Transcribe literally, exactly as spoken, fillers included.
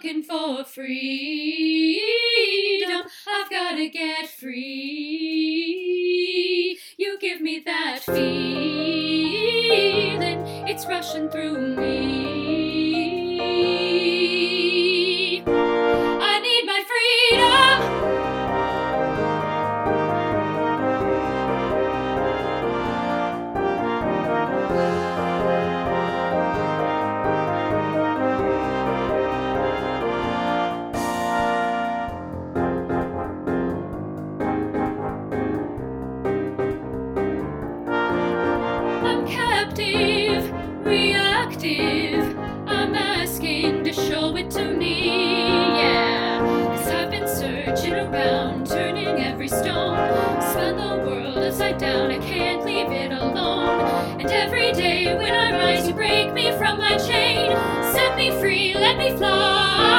looking for freedom. I've gotta get free. You give me that feeling, it's rushing through me. I need my freedom. I'm captive, reactive. I'm asking to show it to me, yeah. 'Cause I've been searching around, turning every stone. Spun the world upside down, I can't leave it alone. And every day when I rise, you break me from my chain. Set me free, let me fly.